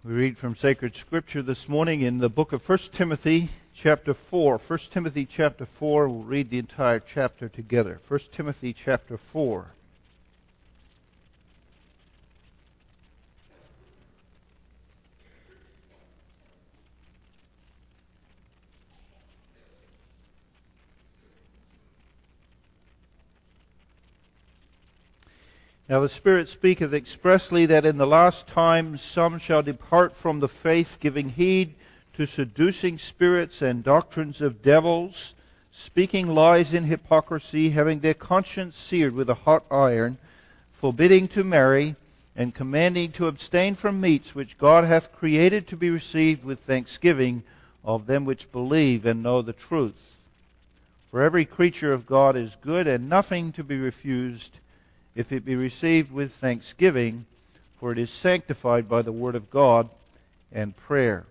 We read from Sacred Scripture this morning in the book of 1 Timothy chapter 4. 1 Timothy chapter 4, we'll read the entire chapter together. 1 Timothy chapter 4. Now the Spirit speaketh expressly that in the last times some shall depart from the faith, giving heed to seducing spirits and doctrines of devils, speaking lies in hypocrisy, having their conscience seared with a hot iron, forbidding to marry, and commanding to abstain from meats which God hath created to be received with thanksgiving of them which believe and know the truth. For every creature of God is good, and nothing to be refused, if it be received with thanksgiving, for it is sanctified by the word of God and prayer.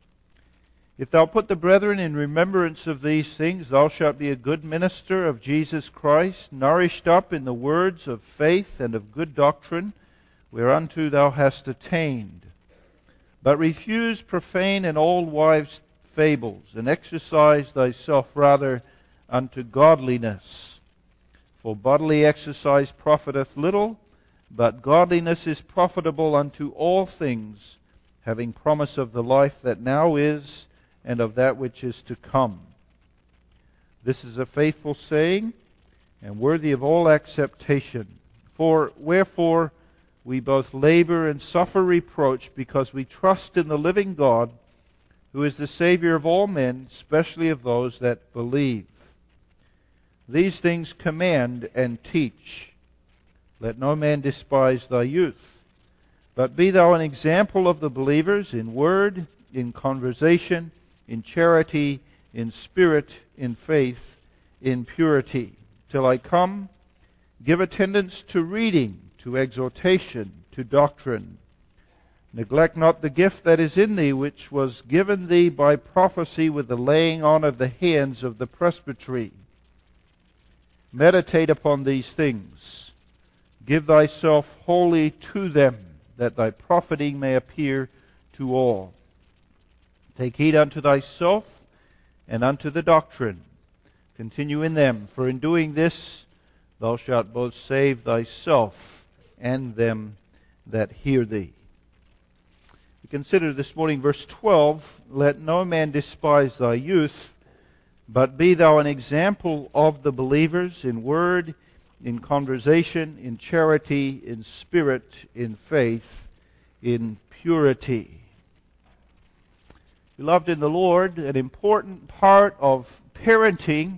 If thou put the brethren in remembrance of these things, thou shalt be a good minister of Jesus Christ, nourished up in the words of faith and of good doctrine, whereunto thou hast attained. But refuse profane and old wives' fables, and exercise thyself rather unto godliness. For bodily exercise profiteth little, but godliness is profitable unto all things, having promise of the life that now is, and of that which is to come. This is a faithful saying, and worthy of all acceptation. For wherefore we both labor and suffer reproach, because we trust in the living God, who is the Savior of all men, especially of those that believe. These things command and teach. Let no man despise thy youth, but be thou an example of the believers in word, in conversation, in charity, in spirit, in faith, in purity. Till I come, give attendance to reading, to exhortation, to doctrine. Neglect not the gift that is in thee, which was given thee by prophecy with the laying on of the hands of the presbytery. Meditate upon these things. Give thyself wholly to them, that thy profiting may appear to all. Take heed unto thyself and unto the doctrine. Continue in them, for in doing this thou shalt both save thyself and them that hear thee. We consider this morning verse 12, Let no man despise thy youth, but be thou an example of the believers in word, in conversation, in charity, in spirit, in faith, in purity. Beloved in the Lord, an important part of parenting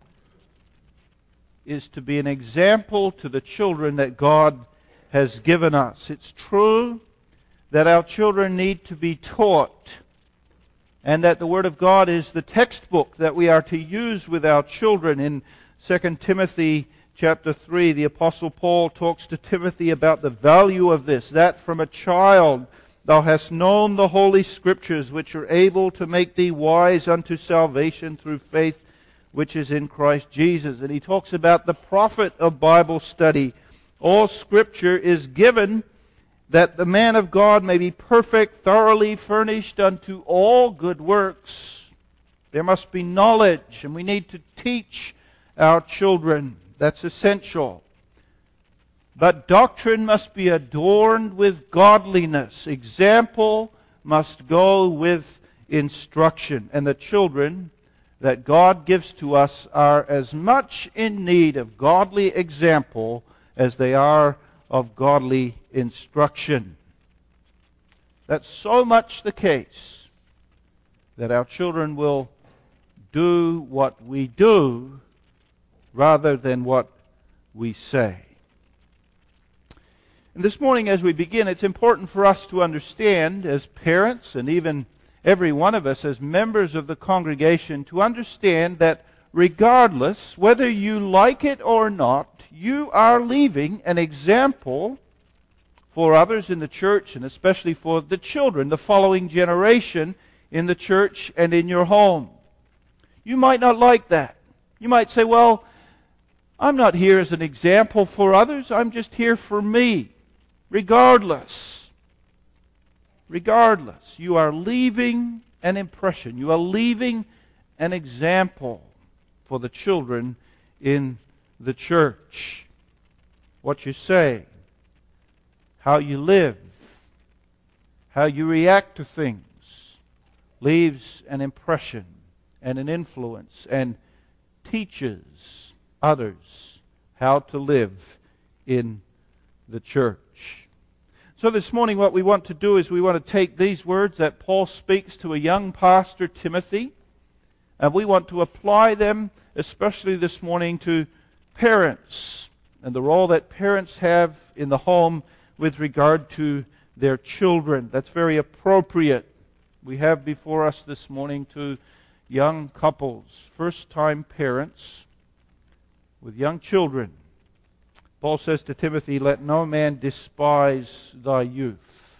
is to be an example to the children that God has given us. It's true that our children need to be taught, and that the Word of God is the textbook that we are to use with our children. In 2 Timothy chapter 3, the Apostle Paul talks to Timothy about the value of this, that from a child thou hast known the Holy Scriptures, which are able to make thee wise unto salvation through faith which is in Christ Jesus. And he talks about the profit of Bible study. All Scripture is given that the man of God may be perfect, thoroughly furnished unto all good works. There must be knowledge, and we need to teach our children. That's essential. But doctrine must be adorned with godliness. Example must go with instruction. And the children that God gives to us are as much in need of godly example as they are of godly instruction. That's so much the case that our children will do what we do rather than what we say. And this morning as we begin, it's important for us to understand as parents, and even every one of us as members of the congregation, to understand that regardless whether you like it or not, you are leaving an example for others in the church, and especially for the children, the following generation in the church and in your home. You might not like that. You might say, well, I'm not here as an example for others. I'm just here for me. Regardless, regardless, you are leaving an impression. You are leaving an example for the children in the church. What you say, how you live, how you react to things leaves an impression and an influence and teaches others how to live in the church. So this morning what we want to do is we want to take these words that Paul speaks to a young pastor, Timothy, and we want to apply them, especially this morning, to parents and the role that parents have in the home with regard to their children. That's very appropriate. We have before us this morning two young couples, first-time parents with young children. Paul says to Timothy, "Let no man despise thy youth."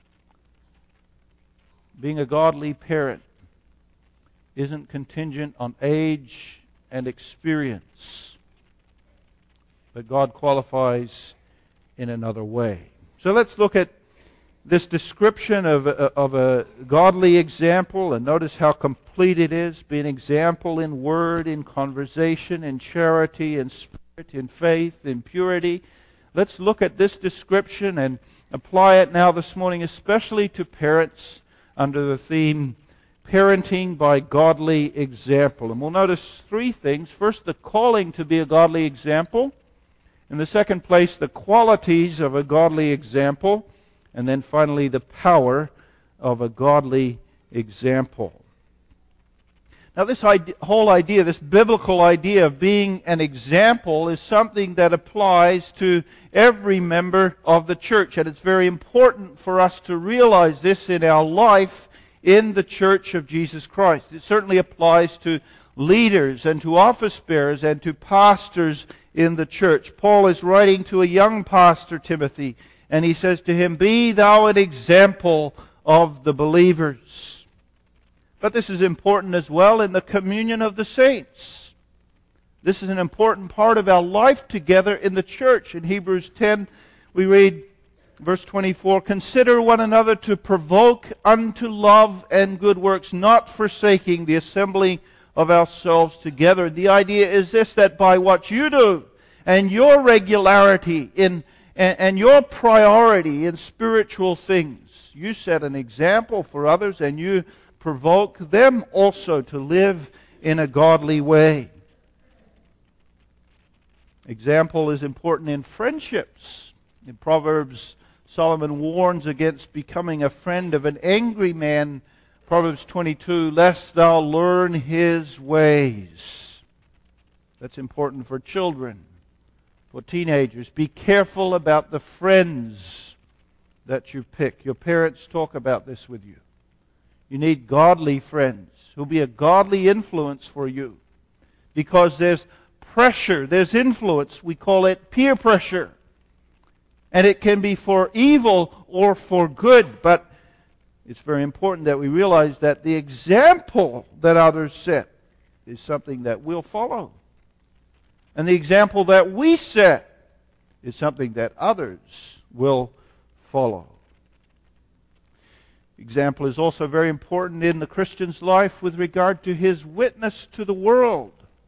Being a godly parent isn't contingent on age and experience, but God qualifies in another way. So let's look at this description of a godly example, and notice how complete it is. Be an example in word, in conversation, in charity, in spirit, in faith, in purity. Let's look at this description and apply it now this morning, especially to parents, under the theme, Parenting by Godly Example. And we'll notice three things. First, the calling to be a godly example. In the second place, the qualities of a godly example. And then finally, the power of a godly example. Now this whole idea, this biblical idea of being an example, is something that applies to every member of the church. And it's very important for us to realize this in our life in the church of Jesus Christ. It certainly applies to leaders and to office bearers and to pastors in the church. Paul is writing to a young pastor, Timothy, and he says to him, "Be thou an example of the believers." But this is important as well in the communion of the saints. This is an important part of our life together in the church. In Hebrews 10, we read, verse 24, "Consider one another to provoke unto love and good works, not forsaking the assembling of ourselves together." The idea is this, that by what you do and your regularity and your priority in spiritual things, you set an example for others and you provoke them also to live in a godly way. Example is important in friendships. In Proverbs, Solomon warns against becoming a friend of an angry man. Proverbs 22, "Lest thou learn his ways." That's important for children, for teenagers. Be careful about the friends that you pick. Your parents talk about this with you. You need godly friends who'll be a godly influence for you, because there's pressure, there's influence. We call it peer pressure. And it can be for evil or for good, but it's very important that we realize that the example that others set is something that we'll follow. And the example that we set is something that others will follow. Example is also very important in the Christian's life with regard to his witness to the world.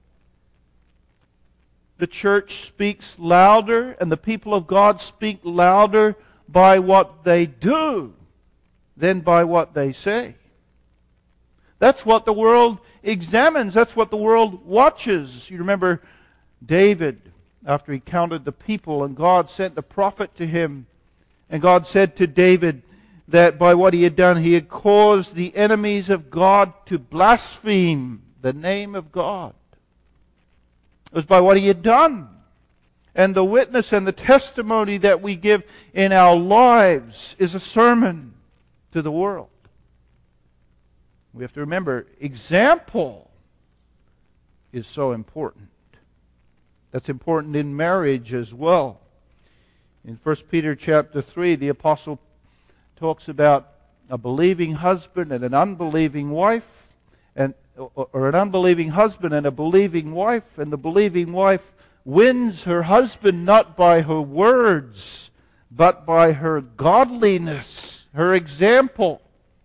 The church speaks louder, and the people of God speak louder by what they do than by what they say. That's what the world examines. That's what the world watches. You remember David, after he counted the people, and God sent the prophet to him, and God said to David that by what he had done, he had caused the enemies of God to blaspheme the name of God. It was by what he had done. And the witness and the testimony that we give in our lives is a sermon to the world. We have to remember, example is so important. That's important in marriage as well. In 1 Peter chapter 3, the apostle talks about a believing husband and an unbelieving wife, or an unbelieving husband and a believing wife, and the believing wife wins her husband not by her words, but by her godliness, her example.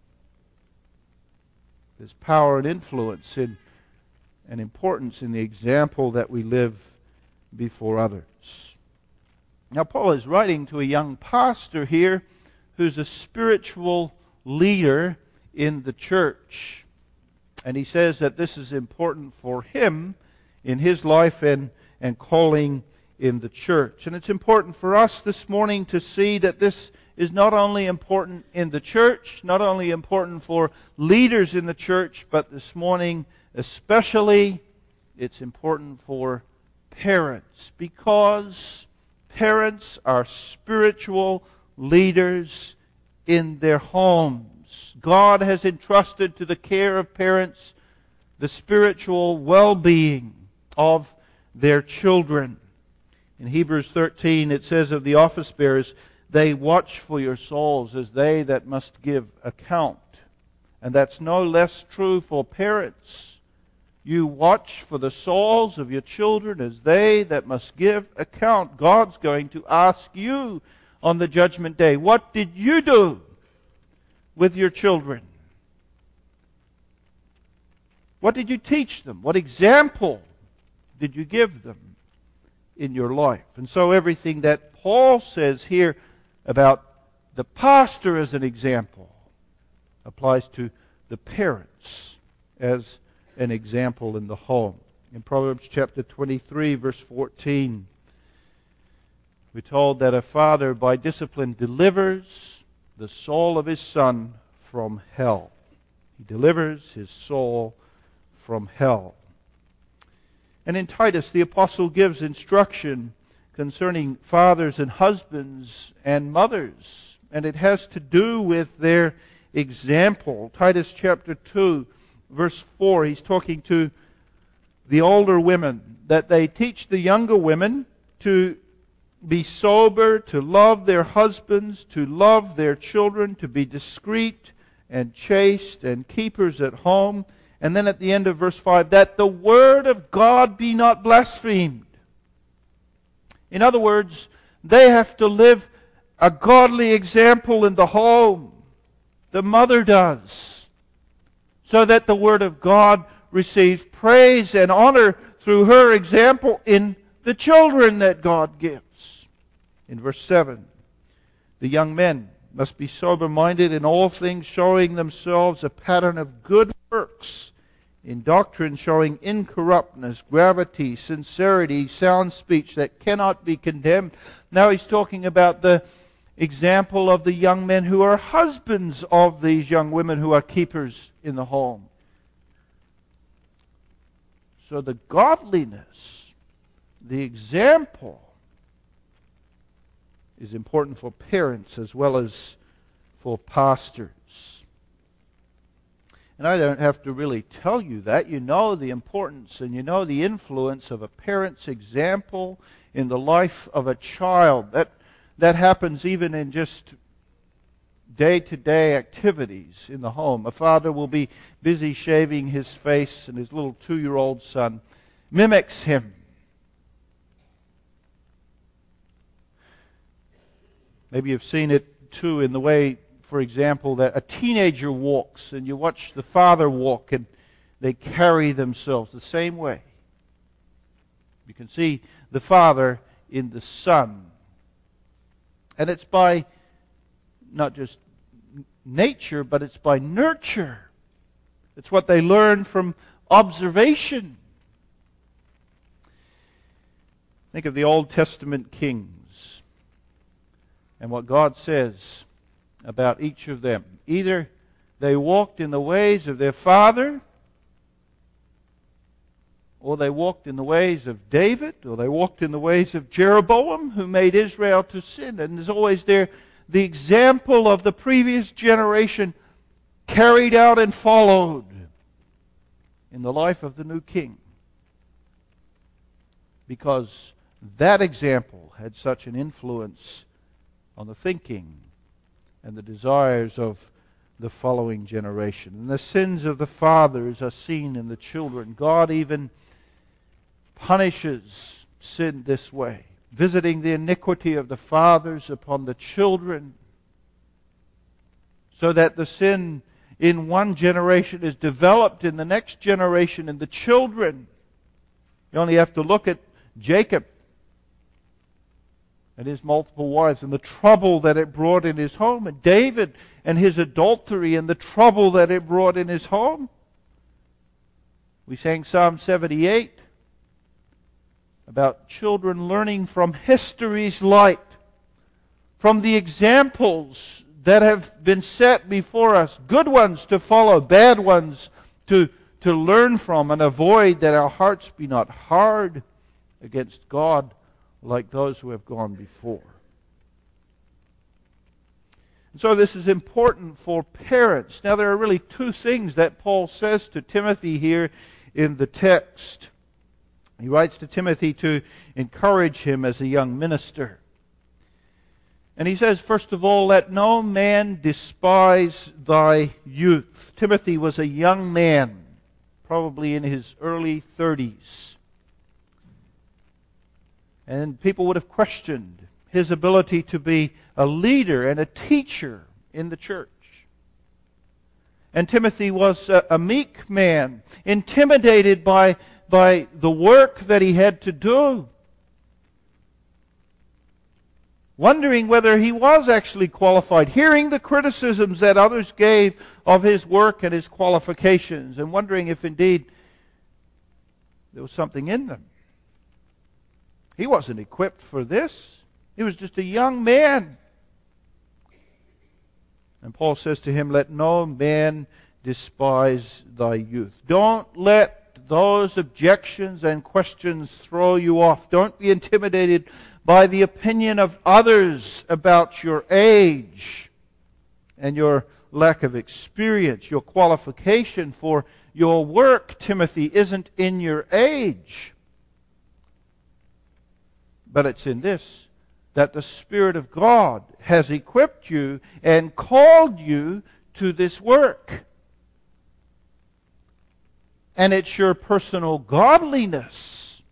There's power and influence and importance in the example that we live before others. Now, Paul is writing to a young pastor here who's a spiritual leader in the church. And he says that this is important for him in his life and calling in the church. And it's important for us this morning to see that this is not only important in the church, not only important for leaders in the church, but this morning especially it's important for parents, because parents are spiritual leaders in their homes. God has entrusted to the care of parents the spiritual well-being of their children. In Hebrews 13 it says of the office bearers, they watch for your souls as they that must give account. And that's no less true for parents. You watch for the souls of your children as they that must give account. God's going to ask you on the judgment day, what did you do with your children? What did you teach them? What example did you give them in your life? And so everything that Paul says here about the pastor as an example applies to the parents as an example in the home. In Proverbs chapter 23, verse 14, we're told that a father by discipline delivers the soul of his son from hell. He delivers his soul from hell. And in Titus, the apostle gives instruction concerning fathers and husbands and mothers. And it has to do with their example. Titus chapter 2, verse 4, he's talking to the older women, that they teach the younger women to be sober, to love their husbands, to love their children, to be discreet and chaste and keepers at home. And then at the end of verse 5, that the word of God be not blasphemed. In other words, they have to live a godly example in the home. The mother does. So that the word of God receives praise and honor through her example in the children that God gives. In verse 7, the young men must be sober-minded in all things, showing themselves a pattern of good works, in doctrine showing incorruptness, gravity, sincerity, sound speech that cannot be condemned. Now he's talking about the example of the young men who are husbands of these young women who are keepers in the home. So the godliness, the example, is important for parents as well as for pastors. And I don't have to really tell you that. You know the importance and you know the influence of a parent's example in the life of a child. That happens even in just day-to-day activities in the home. A father will be busy shaving his face and his little 2-year-old son mimics him. Maybe you've seen it too in the way, for example, that a teenager walks and you watch the father walk and they carry themselves the same way. You can see the father in the son. And it's by not just nature, but it's by nurture. It's what they learn from observation. Think of the Old Testament kings and what God says about each of them. Either they walked in the ways of their father, or they walked in the ways of David, or they walked in the ways of Jeroboam, who made Israel to sin. And there's always there the example of the previous generation carried out and followed in the life of the new king. Because that example had such an influence on the thinking and the desires of the following generation. And the sins of the fathers are seen in the children. God even punishes sin this way, visiting the iniquity of the fathers upon the children so that the sin in one generation is developed in the next generation in the children. You only have to look at Jacob and his multiple wives and the trouble that it brought in his home, and David and his adultery and the trouble that it brought in his home. We sang Psalm 78 about children learning from history's light, from the examples that have been set before us, good ones to follow, bad ones to learn from and avoid, that our hearts be not hard against God like those who have gone before. And so this is important for parents. Now there are really two things that Paul says to Timothy here in the text. He writes to Timothy to encourage him as a young minister. And he says, first of all, let no man despise thy youth. Timothy was a young man, probably in his early 30s. And people would have questioned his ability to be a leader and a teacher in the church. And Timothy was a meek man, intimidated by the work that he had to do, wondering whether he was actually qualified, hearing the criticisms that others gave of his work and his qualifications, and wondering if indeed there was something in them. He wasn't equipped for this. He was just a young man. And Paul says to him, let no man despise thy youth. Don't let those objections and questions throw you off. Don't be intimidated by the opinion of others about your age and your lack of experience. Your qualification for your work, Timothy, isn't in your age, but it's in this, that the Spirit of God has equipped you and called you to this work. And it's your personal godliness,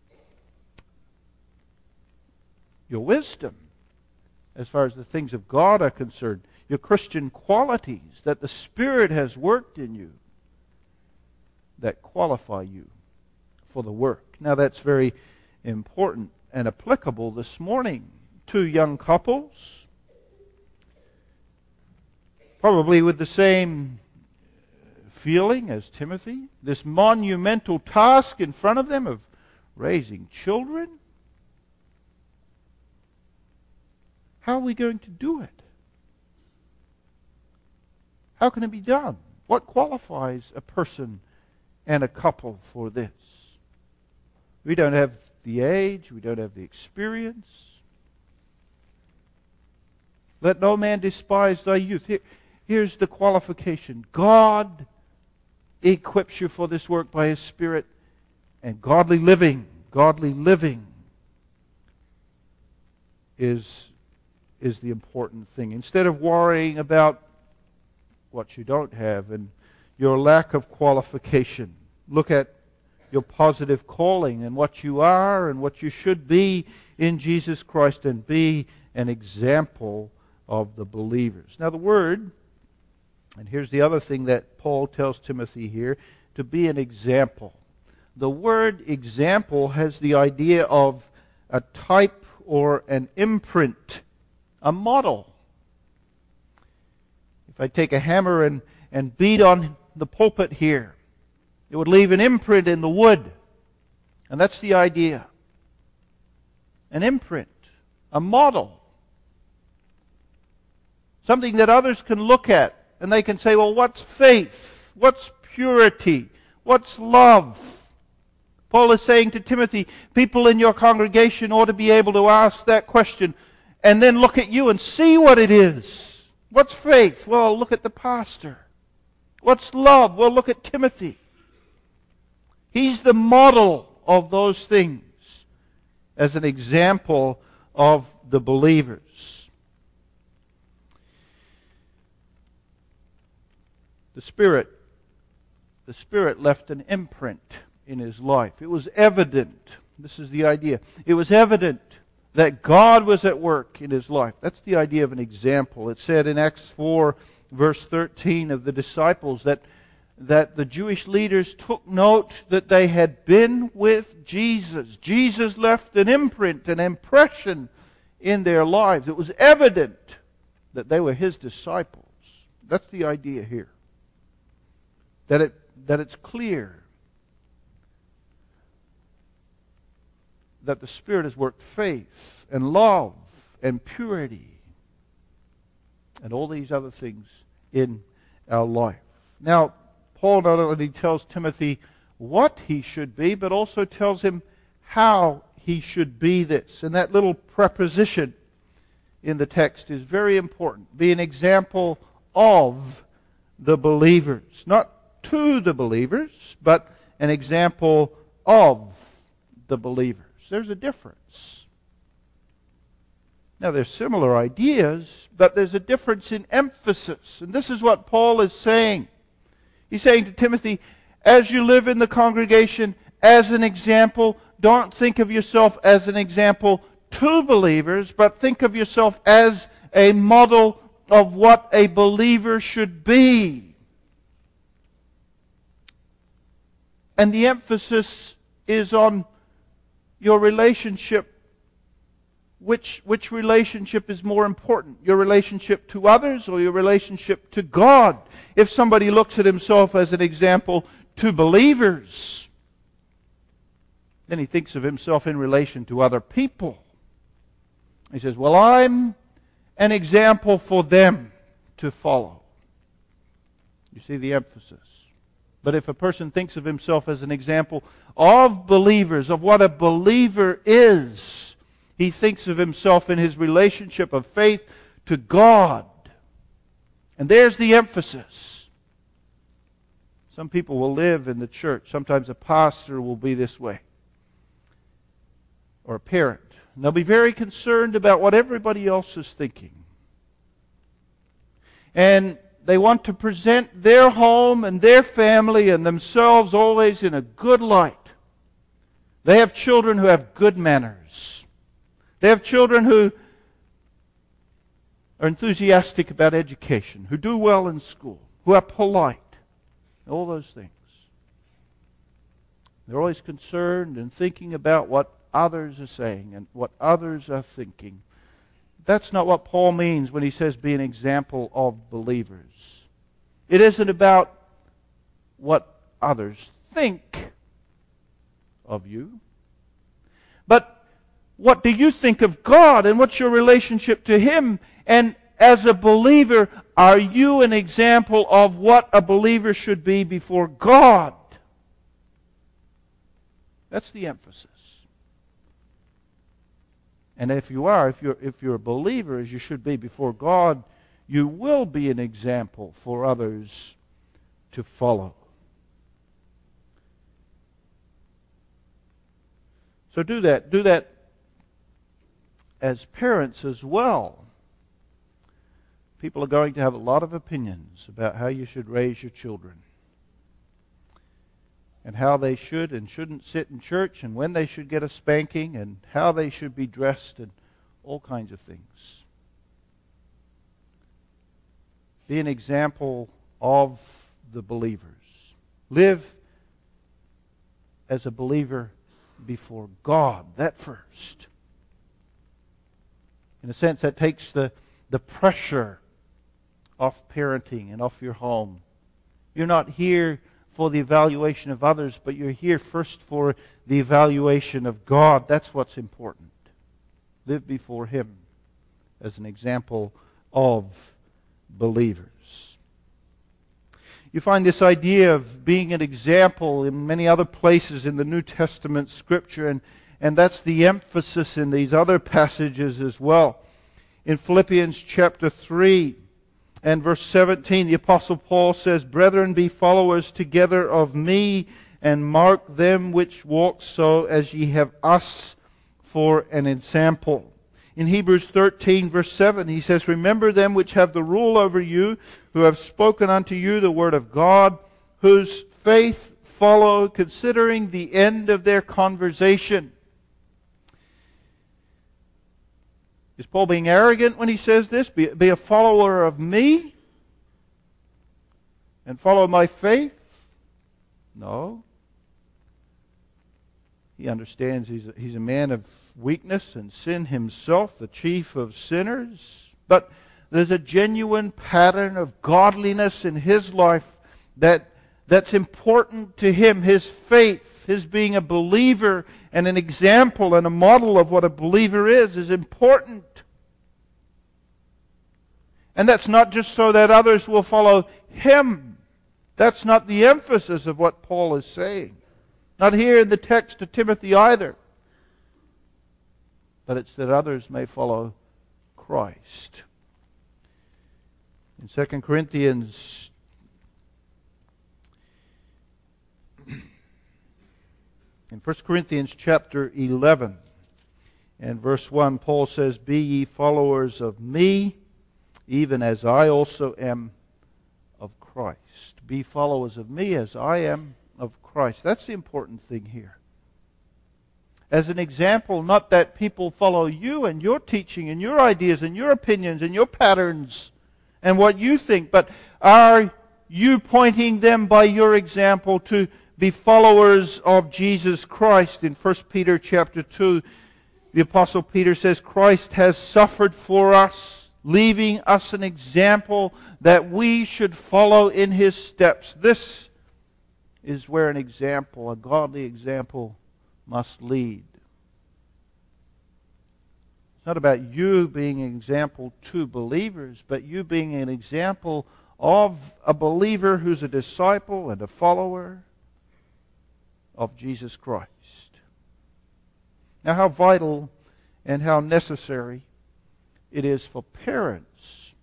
your wisdom, as far as the things of God are concerned, your Christian qualities that the Spirit has worked in you that qualify you for the work. Now that's very important and applicable this morning to young couples, probably with the same feeling as Timothy, this monumental task in front of them of raising children. How are we going to do it? How can it be done? What qualifies a person and a couple for this? We don't have the age, we don't have the experience. Let no man despise thy youth. Here's the qualification. God equips you for this work by His Spirit, and godly living is the important thing. Instead of worrying about what you don't have and your lack of qualification, look at your positive calling and what you are and what you should be in Jesus Christ, and be an example of the believers. Now the word, and here's the other thing that Paul tells Timothy here, to be an example. The word example has the idea of a type or an imprint, a model. If I take a hammer and beat on the pulpit here, it would leave an imprint in the wood. And that's the idea. An imprint, a model. Something that others can look at and they can say, well, what's faith? What's purity? What's love? Paul is saying to Timothy, people in your congregation ought to be able to ask that question and then look at you and see what it is. What's faith? Well, look at the pastor. What's love? Well, look at Timothy. He's the model of those things as an example of the believers. The Spirit left an imprint in his life. It was evident. This is the idea. It was evident that God was at work in his life. That's the idea of an example. It said in Acts 4 verse 13 of the disciples, that the Jewish leaders took note that they had been with Jesus. Jesus left an imprint, an impression in their lives. It was evident that they were His disciples. That's the idea here. That it's clear that the Spirit has worked faith and love and purity and all these other things in our life. Now, Paul not only tells Timothy what he should be, but also tells him how he should be this. And that little preposition in the text is very important. Be an example of the believers. Not to the believers, but an example of the believers. There's a difference. Now, there's similar ideas, but there's a difference in emphasis. And this is what Paul is saying. He's saying to Timothy, as you live in the congregation as an example, don't think of yourself as an example to believers, but think of yourself as a model of what a believer should be. And the emphasis is on your relationship. Which relationship is more important? Your relationship to others or your relationship to God? If somebody looks at himself as an example to believers, then he thinks of himself in relation to other people. He says, well, I'm an example for them to follow. You see the emphasis. But if a person thinks of himself as an example of believers, of what a believer is, he thinks of himself in his relationship of faith to God. And there's the emphasis. Some people will live in the church. Sometimes a pastor will be this way. Or a parent. And they'll be very concerned about what everybody else is thinking. And they want to present their home and their family and themselves always in a good light. They have children who have good manners. They have children who are enthusiastic about education, who do well in school, who are polite, all those things. They're always concerned and thinking about what others are saying and what others are thinking. That's not what Paul means when he says be an example of believers. It isn't about what others think of you, but what do you think of God and what's your relationship to Him? And as a believer, are you an example of what a believer should be before God? That's the emphasis. And if you are, if you're a believer as you should be before God, you will be an example for others to follow. So do that. Do that as parents as well. People are going to have a lot of opinions about how you should raise your children. And how they should and shouldn't sit in church, and when they should get a spanking, and how they should be dressed, and all kinds of things. Be an example of the believers. Live as a believer before God. That first. In a sense, that takes the pressure off parenting and off your home. You're not here for the evaluation of others, but you're here first for the evaluation of God. That's what's important. Live before Him as an example of believers. You find this idea of being an example in many other places in the New Testament Scripture, and that's the emphasis in these other passages as well. In Philippians chapter 3 and verse 17, the Apostle Paul says, "Brethren, be followers together of me, and mark them which walk so as ye have us for an example." In Hebrews 13 verse 7, he says, "Remember them which have the rule over you, who have spoken unto you the word of God, whose faith follow, considering the end of their conversation." Is Paul being arrogant when he says this? Be a follower of me? and follow my faith? No. He understands he's a man of weakness and sin himself, the chief of sinners. But there's a genuine pattern of godliness in his life that's important to him. His faith, his being a believer and an example and a model of what a believer is important. And that's not just so that others will follow him. That's not the emphasis of what Paul is saying. Not here in the text to Timothy either. But it's that others may follow Christ. In 2 Corinthians in 1 Corinthians chapter 11 and verse 1, Paul says, "Be ye followers of me, even as I also am of Christ." Be followers of me as I am of Christ. That's the important thing here. As an example, not that people follow you and your teaching and your ideas and your opinions and your patterns and what you think, but are you pointing them by your example to be followers of Jesus Christ? In 1 Peter chapter 2, the Apostle Peter says, "Christ has suffered for us, leaving us an example that we should follow in His steps." This is where an example, a godly example, must lead. It's not about you being an example to believers, but you being an example of a believer who's a disciple and a follower of Jesus Christ. Now, how vital and how necessary it is for parents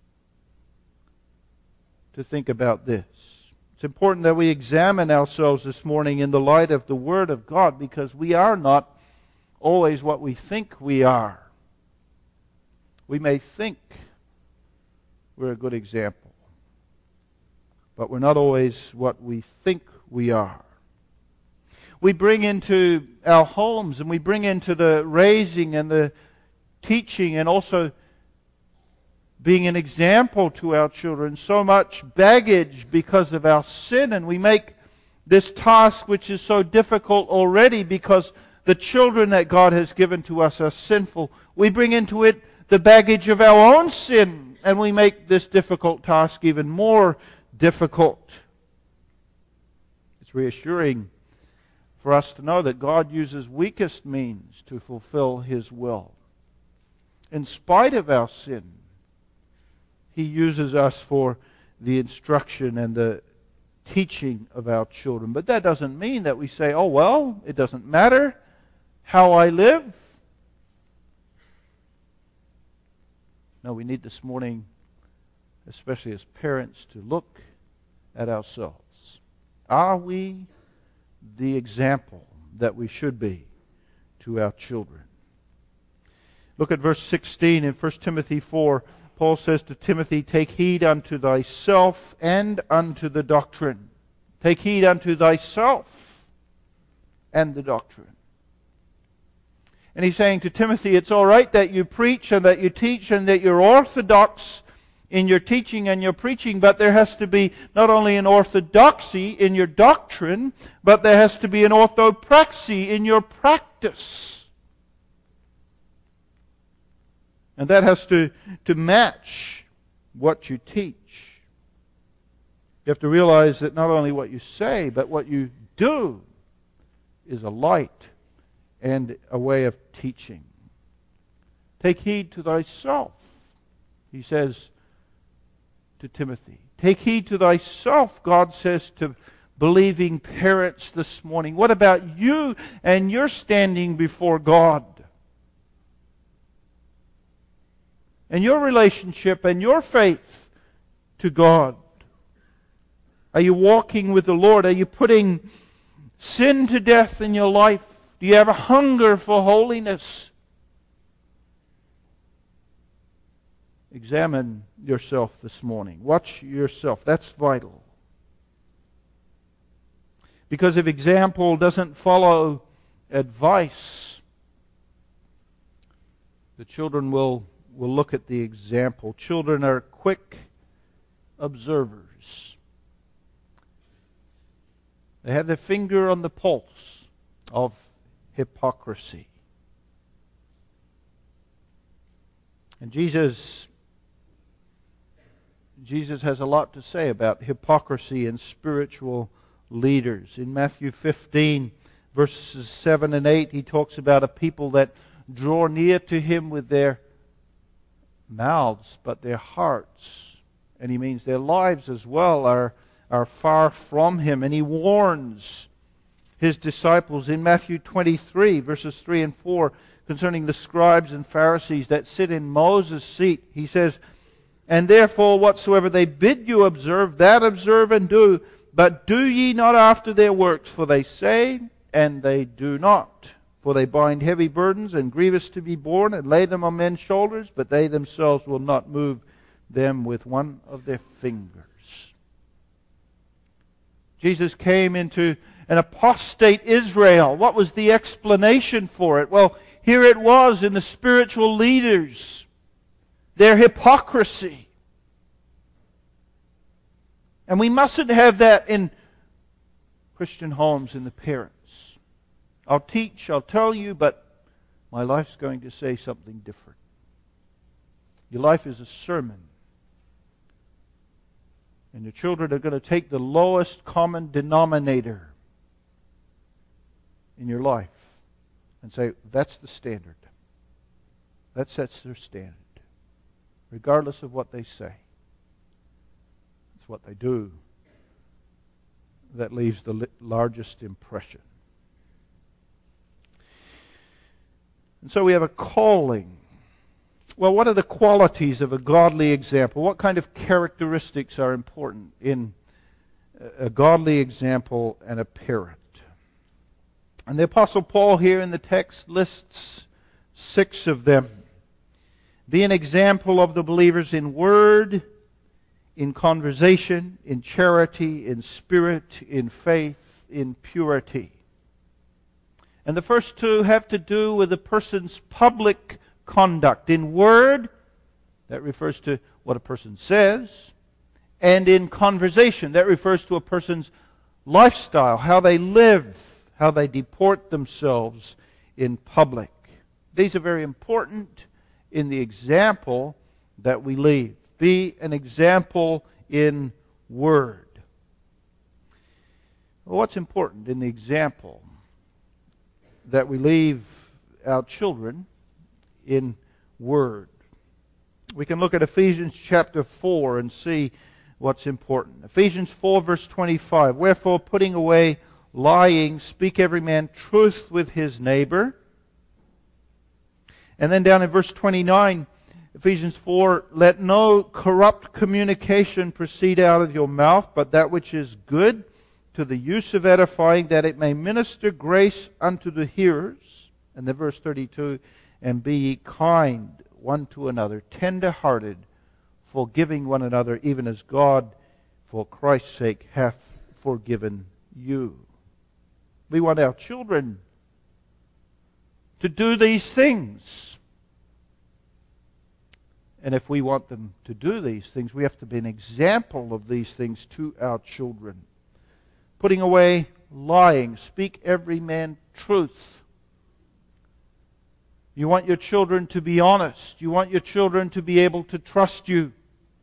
to think about this. It's important that we examine ourselves this morning in the light of the Word of God, because we are not always what we think we are. We may think we're a good example, but we're not always what we think we are. We bring into our homes and we bring into the raising and the teaching and also being an example to our children so much baggage because of our sin, and we make this task, which is so difficult already because the children that God has given to us are sinful, we bring into it the baggage of our own sin, and we make this difficult task even more difficult. It's reassuring for us to know that God uses weakest means to fulfill His will. In spite of our sin, He uses us for the instruction and the teaching of our children. But that doesn't mean that we say, "Oh, well, it doesn't matter how I live." No, we need this morning, especially as parents, to look at ourselves. Are we the example that we should be to our children? Look at verse 16 in 1 Timothy 4. Paul says to Timothy, "Take heed unto thyself and unto the doctrine." Take heed unto thyself and the doctrine. And he's saying to Timothy, it's all right that you preach and that you teach and that you're orthodox in your teaching and your preaching, but there has to be not only an orthodoxy in your doctrine, but there has to be an orthopraxy in your practice. And that has to match what you teach. You have to realize that not only what you say, but what you do is a light and a way of teaching. Take heed to thyself, he says to Timothy. Take heed to thyself, God says to believing parents this morning. What about you and your standing before God? And your relationship and your faith to God? Are you walking with the Lord? Are you putting sin to death in your life? Do you have a hunger for holiness? Examine yourself this morning. Watch yourself. That's vital. Because if example doesn't follow advice, the children will look at the example. Children are quick observers. They have their finger on the pulse of hypocrisy. And Jesus has a lot to say about hypocrisy in spiritual leaders. In Matthew 15, verses 7 and 8, he talks about a people that draw near to him with their mouths, but their hearts, and he means their lives as well, are far from him. And he warns his disciples in Matthew 23, verses 3 and 4, concerning the scribes and Pharisees that sit in Moses' seat. He says, "And therefore whatsoever they bid you observe, that observe and do. But do ye not after their works, for they say, and they do not. For they bind heavy burdens and grievous to be borne, and lay them on men's shoulders, but they themselves will not move them with one of their fingers." Jesus came into an apostate Israel. What was the explanation for it? Well, here it was in the spiritual leaders, their hypocrisy. And we mustn't have that in Christian homes and the parents. I'll teach, I'll tell you, but my life's going to say something different. Your life is a sermon. And your children are going to take the lowest common denominator in your life and say, that's the standard. That sets their standard. Regardless of what they say. It's what they do that leaves the largest impression. And so we have a calling. Well, what are the qualities of a godly example? What kind of characteristics are important in a godly example and a parent? And the Apostle Paul here in the text lists 6 of them. Be an example of the believers in word, in conversation, in charity, in spirit, in faith, in purity. And the first 2 have to do with a person's public conduct. In word, that refers to what a person says. And in conversation, that refers to a person's lifestyle, how they live, how they deport themselves in public. These are very important in the example that we leave. Be an example in word. Well, what's important in the example that we leave our children in word? We can look at Ephesians chapter 4 and see what's important. Ephesians 4 verse 25. Wherefore, putting away lying, speak every man truth with his neighbor. And then down in verse 29, Ephesians 4, let no corrupt communication proceed out of your mouth, but that which is good to the use of edifying, that it may minister grace unto the hearers. And then verse 32, and be ye kind one to another, tender-hearted, forgiving one another, even as God, for Christ's sake, hath forgiven you. We want our children to do these things. And if we want them to do these things, we have to be an example of these things to our children. Putting away lying. Speak every man truth. You want your children to be honest. You want your children to be able to trust you.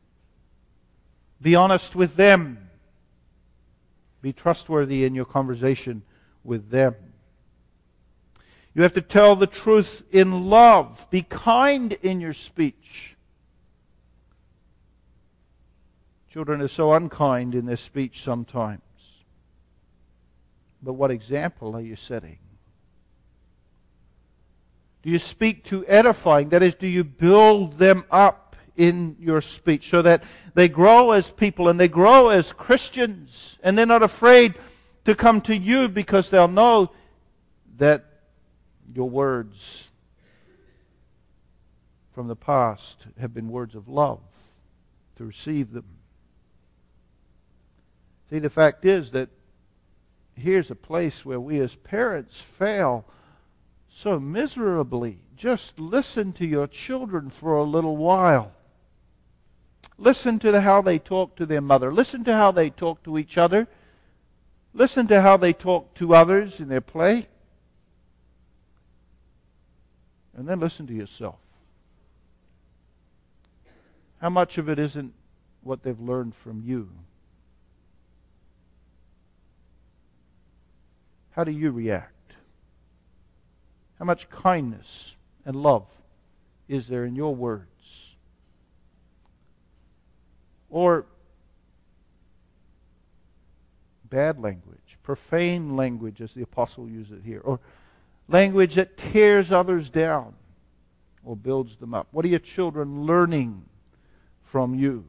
Be honest with them. Be trustworthy in your conversation with them. You have to tell the truth in love. Be kind in your speech. Children are so unkind in their speech sometimes. But what example are you setting? Do you speak to edifying? That is, do you build them up in your speech so that they grow as people and they grow as Christians and they're not afraid to come to you because they'll know that your words from the past have been words of love to receive them. See, the fact is that here's a place where we as parents fail so miserably. Just listen to your children for a little while. Listen to how they talk to their mother. Listen to how they talk to each other. Listen to how they talk to others in their play. And then listen to yourself. How much of it isn't what they've learned from you? How do you react? How much kindness and love is there in your words? Or bad language, profane language, as the apostle used it here, or language that tears others down or builds them up. What are your children learning from you?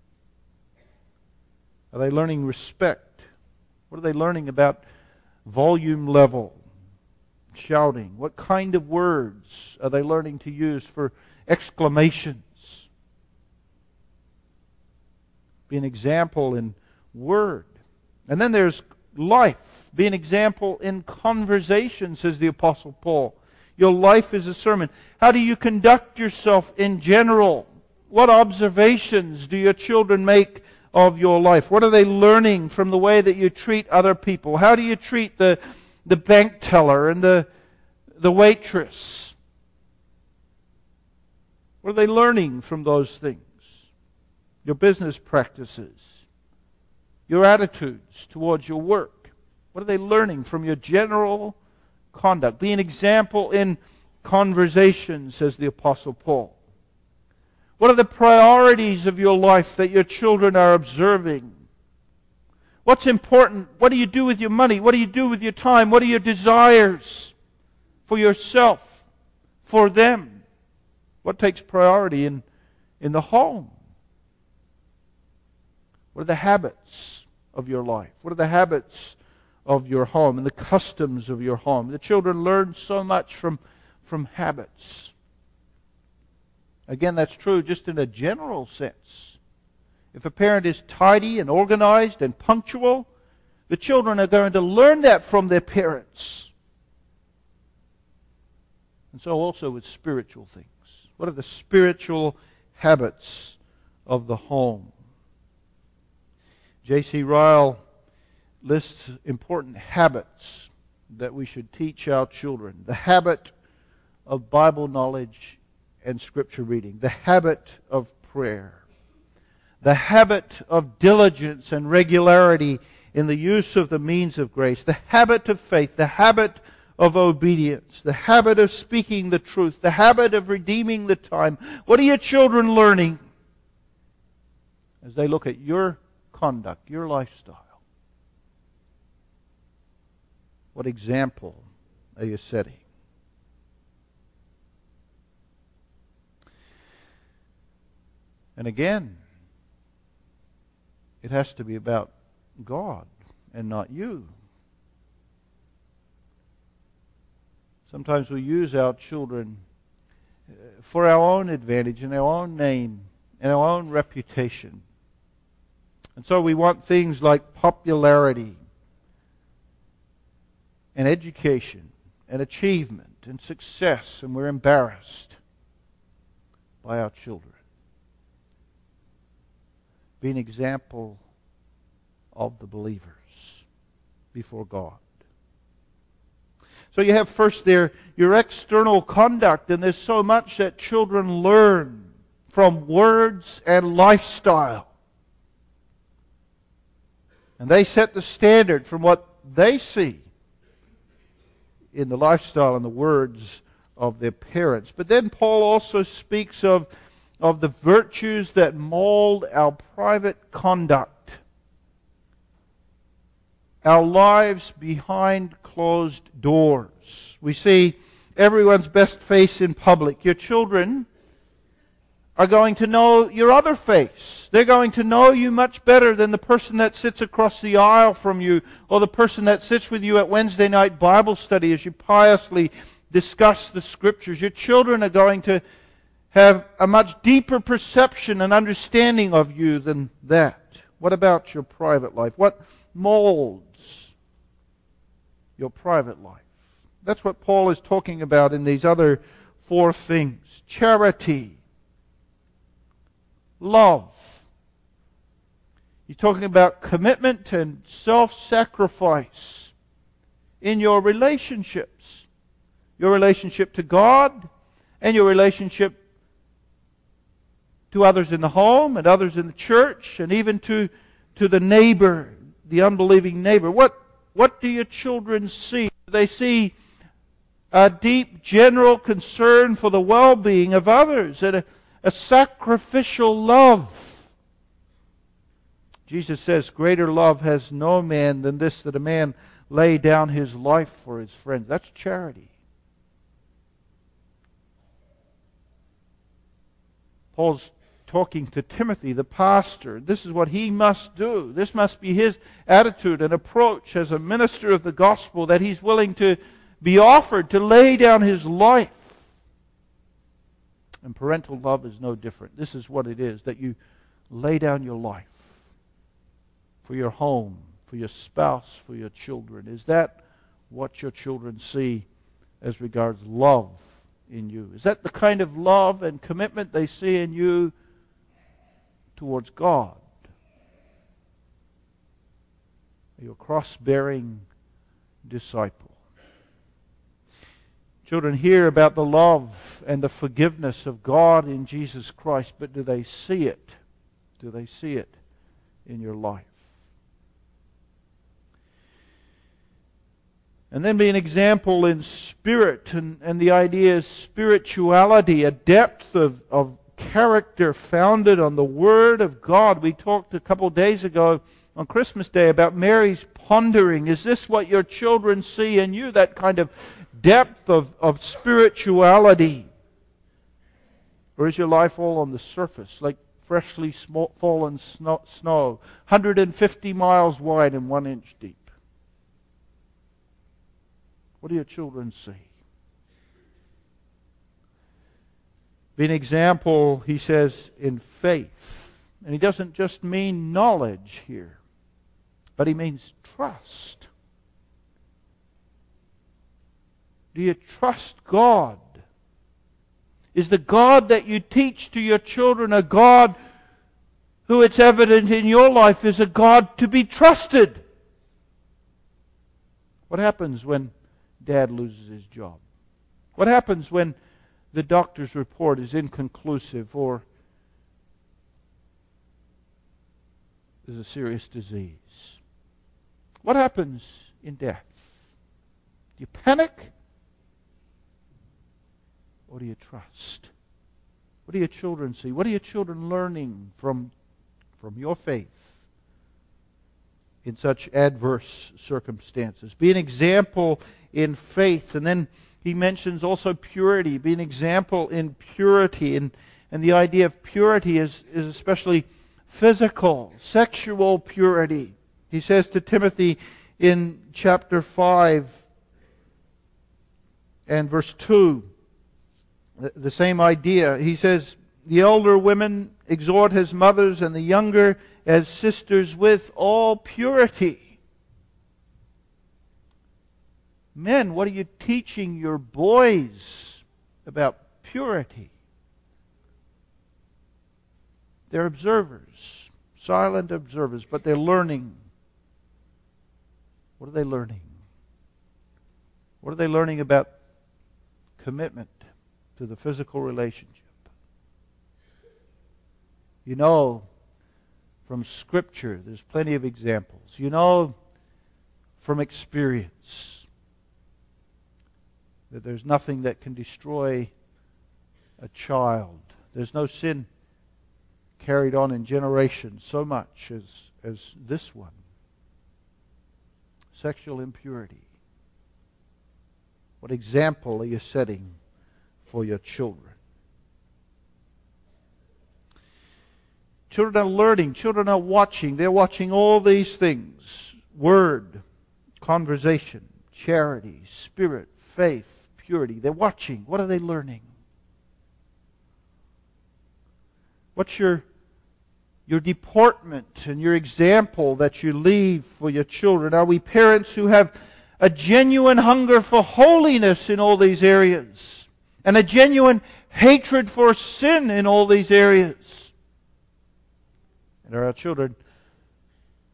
Are they learning respect? What are they learning about volume level, shouting? What kind of words are they learning to use for exclamations? Be an example in word. And then there's life. Be an example in conversation, says the Apostle Paul. Your life is a sermon. How do you conduct yourself in general? What observations do your children make of your life? What are they learning from the way that you treat other people? How do you treat the bank teller and the waitress? What are they learning from those things? Your business practices, your attitudes towards your work. What are they learning from your general conduct? Be an example in conversation, says the Apostle Paul. What are the priorities of your life that your children are observing? What's important? What do you do with your money? What do you do with your time? What are your desires for yourself, for them? What takes priority in the home? What are the habits of your life? What are the habits of your home and the customs of your home? The children learn so much from habits. Again, that's true just in a general sense. If a parent is tidy and organized and punctual, the children are going to learn that from their parents. And so also with spiritual things. What are the spiritual habits of the home? J.C. Ryle lists important habits that we should teach our children. The habit of Bible knowledge and Scripture reading. The habit of prayer. The habit of diligence and regularity in the use of the means of grace. The habit of faith. The habit of obedience. The habit of speaking the truth. The habit of redeeming the time. What are your children learning as they look at your conduct, your lifestyle? What example are you setting? And again, it has to be about God and not you. Sometimes we use our children for our own advantage and our own name and our own reputation. And so we want things like popularity and education and achievement and success, and we're embarrassed by our children. Be an example of the believers before God. So you have first there your external conduct, and there's so much that children learn from words and lifestyle. And they set the standard from what they see in the lifestyle and the words of their parents. But then Paul also speaks of the virtues that mold our private conduct, our lives behind closed doors. We see everyone's best face in public. Your children are going to know your other face. They're going to know you much better than the person that sits across the aisle from you, or the person that sits with you at Wednesday night Bible study as you piously discuss the Scriptures. Your children are going to have a much deeper perception and understanding of you than that. What about your private life? What molds your private life? That's what Paul is talking about in these other four things. Charity, love, He's talking about commitment and self-sacrifice in your relationships. Your relationship to God and your relationship to others in the home and others in the church and even to the neighbor, the unbelieving neighbor. What do your children see? Do they see a deep general concern for the well-being of others and a sacrificial love? Jesus says, greater love has no man than this, that a man lay down his life for his friends. That's charity. Paul's talking to Timothy, the pastor. This is what he must do. This must be his attitude and approach as a minister of the gospel, that he's willing to be offered to lay down his life. And parental love is no different. This is what it is, that you lay down your life for your home, for your spouse, for your children. Is that what your children see as regards love in you? Is that the kind of love and commitment they see in you towards God? Are you a cross-bearing disciple? Children hear about the love and the forgiveness of God in Jesus Christ, but do they see it? Do they see it in your life? And then be an example in spirit, and the idea is spirituality, a depth of character founded on the Word of God. We talked a couple of days ago on Christmas Day about Mary's pondering. Is this what your children see in you? That kind of depth of spirituality? Or is your life all on the surface, like freshly fallen snow, 150 miles wide and 1 inch deep? What do your children see? Be an example, he says, in faith. And he doesn't just mean knowledge here, but he means trust. Do you trust God? Is the God that you teach to your children a God who, it's evident in your life, is a God to be trusted? What happens when Dad loses his job? What happens when the doctor's report is inconclusive or there's a serious disease? What happens in death? Do you panic? Or do you trust? What do your children see? What are your children learning from your faith in such adverse circumstances? Be an example in faith. And then he mentions also purity. Be an example in purity. And the idea of purity is especially physical, sexual purity. He says to Timothy in chapter 5 and verse 2, the same idea. He says, the elder women exhort as mothers, and the younger as sisters with all purity. Men, what are you teaching your boys about purity? They're observers, silent observers, but they're learning. What are they learning? What are they learning about commitment to the physical relationship? You know, from Scripture, there's plenty of examples. You know, from experience, that there's nothing that can destroy a child. There's no sin carried on in generations so much as this one. Sexual impurity. What example are you setting for your children? Children are learning. Children are watching. They're watching all these things. Word, conversation, charity, spirit, faith, purity. They're watching. What are they learning? What's your deportment and your example that you leave for your children? Are we parents who have a genuine hunger for holiness in all these areas and a genuine hatred for sin in all these areas? And are our children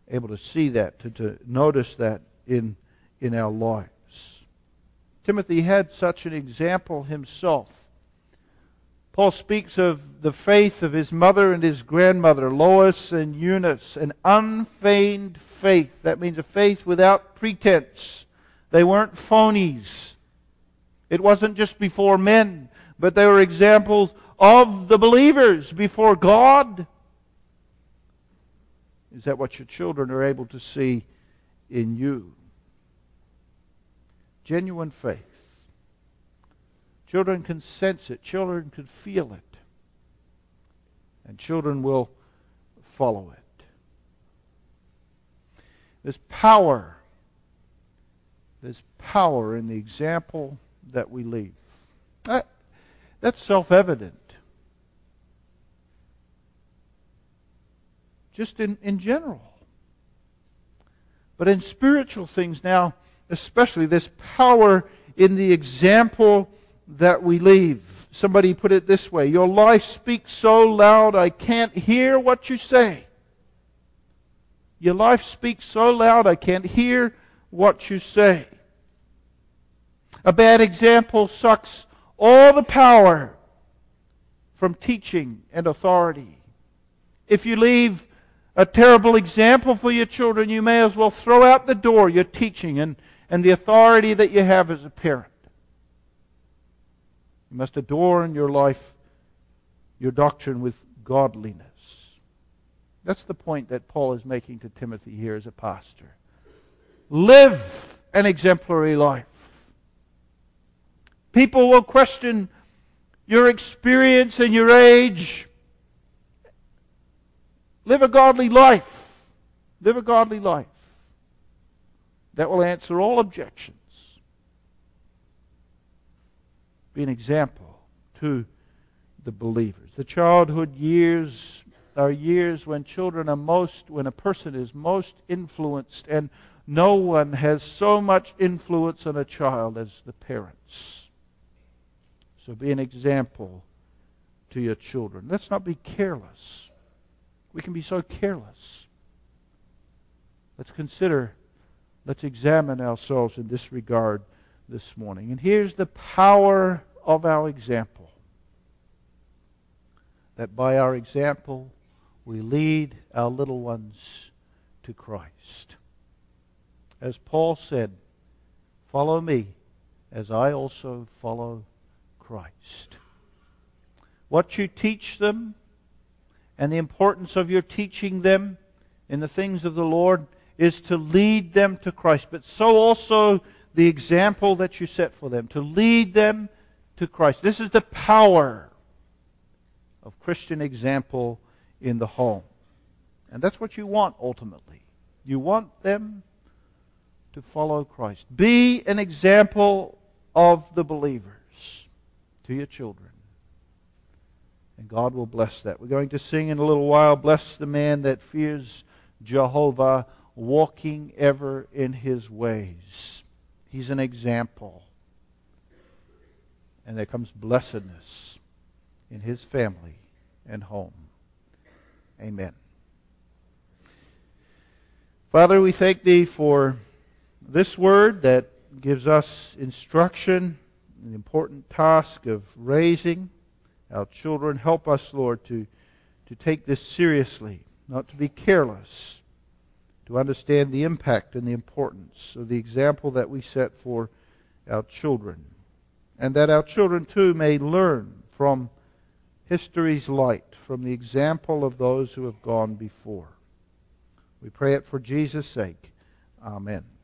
able to see that, to notice that in our lives. Timothy had such an example himself. Paul speaks of the faith of his mother and his grandmother, Lois and Eunice, an unfeigned faith. That means a faith without pretense. They weren't phonies. It wasn't just before men, but they were examples of the believers before God. Is that what your children are able to see in you? Genuine faith. Children can sense it. Children can feel it. And children will follow it. There's power. There's power in the example that we leave. That's self-evident. Just in general. But in spiritual things now, especially, there's power in the example that we leave. Somebody put it this way: your life speaks so loud I can't hear what you say. Your life speaks so loud I can't hear what you say. A bad example sucks all the power from teaching and authority. If you leave a terrible example for your children, you may as well throw out the door your teaching and the authority that you have as a parent. You must adorn your life, your doctrine with godliness. That's the point that Paul is making to Timothy here as a pastor. Live an exemplary life. People will question your experience and your age. Live a godly life. Live a godly life. That will answer all objections. Be an example to the believers. The childhood years are years when when a person is most influenced, and no one has so much influence on a child as the parents. So be an example to your children. Let's not be careless. We can be so careless. Let's examine ourselves in this regard this morning. And here's the power of our example. That by our example, we lead our little ones to Christ. As Paul said, follow me as I also follow Christ. What you teach them and the importance of your teaching them in the things of the Lord is to lead them to Christ. But so also the example that you set for them, to lead them to Christ. This is the power of Christian example in the home. And that's what you want ultimately. You want them to follow Christ. Be an example of the believers to your children. And God will bless that. We're going to sing in a little while, "Bless the man that fears Jehovah, walking ever in his ways." He's an example. And there comes blessedness in his family and home. Amen. Father, we thank Thee for this word that gives us instruction, the important task of raising our children. Help us, Lord, to take this seriously, not to be careless, to understand the impact and the importance of the example that we set for our children, and that our children too may learn from history's light, from the example of those who have gone before. We pray it for Jesus' sake. Amen.